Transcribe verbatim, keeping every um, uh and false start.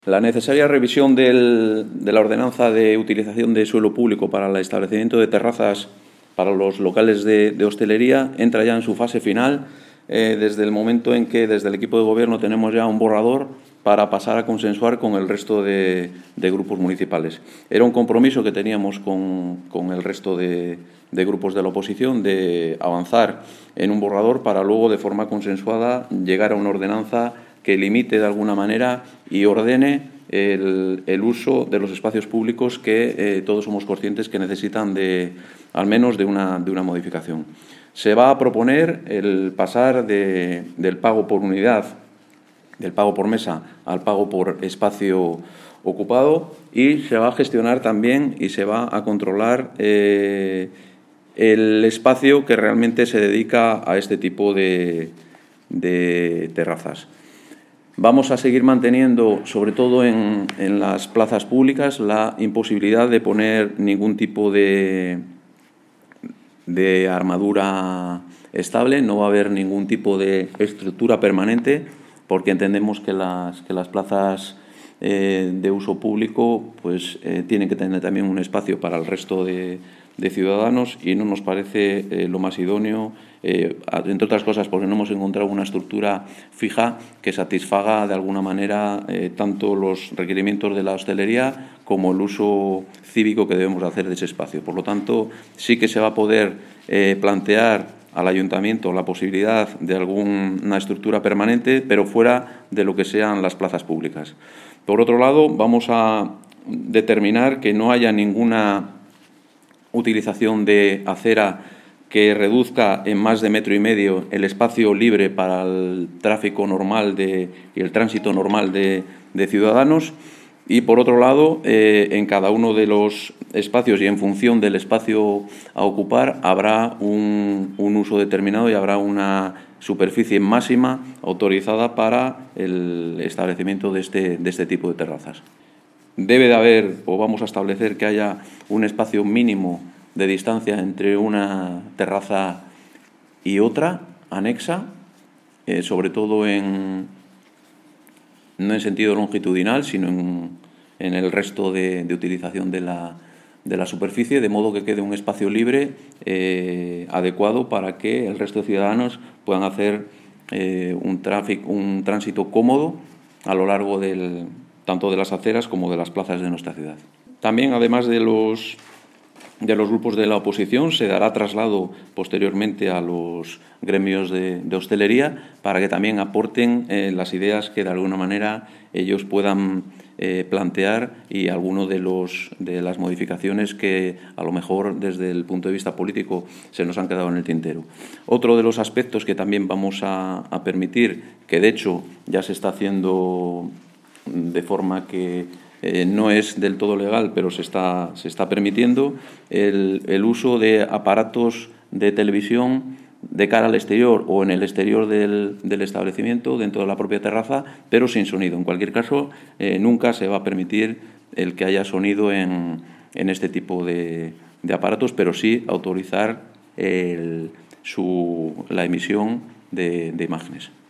La necesaria revisión del, de la ordenanza de utilización de suelo público para el establecimiento de terrazas para los locales de, de hostelería entra ya en su fase final, eh, desde el momento en que desde el equipo de gobierno tenemos ya un borrador para pasar a consensuar con el resto de, de grupos municipales. Era un compromiso que teníamos con, con el resto de, de grupos de la oposición de avanzar en un borrador para luego, de forma consensuada, llegar a una ordenanza que limite de alguna manera y ordene el, el uso de los espacios públicos que eh, todos somos conscientes que necesitan de, al menos de una, de una modificación. Se va a proponer el pasar de, del pago por unidad, del pago por mesa al pago por espacio ocupado, y se va a gestionar también y se va a controlar eh, el espacio que realmente se dedica a este tipo de, de terrazas. Vamos a seguir manteniendo, sobre todo en, en las plazas públicas, la imposibilidad de poner ningún tipo de, de armadura estable. No va a haber ningún tipo de estructura permanente, porque entendemos que las, que las plazas eh, de uso público pues, eh, tienen que tener también un espacio para el resto de, de ciudadanos, y no nos parece eh, lo más idóneo, eh, entre otras cosas porque no hemos encontrado una estructura fija que satisfaga de alguna manera eh, tanto los requerimientos de la hostelería como el uso cívico que debemos hacer de ese espacio. Por lo tanto, sí que se va a poder eh, plantear al ayuntamiento la posibilidad de alguna estructura permanente, pero fuera de lo que sean las plazas públicas. Por otro lado, vamos a determinar que no haya ninguna utilización de acera que reduzca en más de metro y medio el espacio libre para el tráfico normal de, y el tránsito normal de, de ciudadanos. Y, por otro lado, eh, en cada uno de los espacios y en función del espacio a ocupar habrá un, un uso determinado y habrá una superficie máxima autorizada para el establecimiento de este, de este tipo de terrazas. Debe de haber, o vamos a establecer que haya un espacio mínimo de distancia entre una terraza y otra anexa, eh, sobre todo en, no en sentido longitudinal, sino en, en el resto de, de utilización de la, de la superficie, de modo que quede un espacio libre eh, adecuado para que el resto de ciudadanos puedan hacer eh, un, tráfico, un tránsito cómodo a lo largo del, tanto de las aceras como de las plazas de nuestra ciudad. También, además de los de los grupos de la oposición, se dará traslado posteriormente a los gremios de, de hostelería para que también aporten eh, las ideas que de alguna manera ellos puedan eh, plantear y alguno de, los, de las modificaciones que a lo mejor desde el punto de vista político se nos han quedado en el tintero. Otro de los aspectos que también vamos a, a permitir, que de hecho ya se está haciendo de forma que Eh, no es del todo legal, pero se está, se está permitiendo el, el uso de aparatos de televisión de cara al exterior o en el exterior del, del establecimiento, dentro de la propia terraza, pero sin sonido. En cualquier caso, eh, nunca se va a permitir el que haya sonido en, en este tipo de, de aparatos, pero sí autorizar el, su, la emisión de, de imágenes.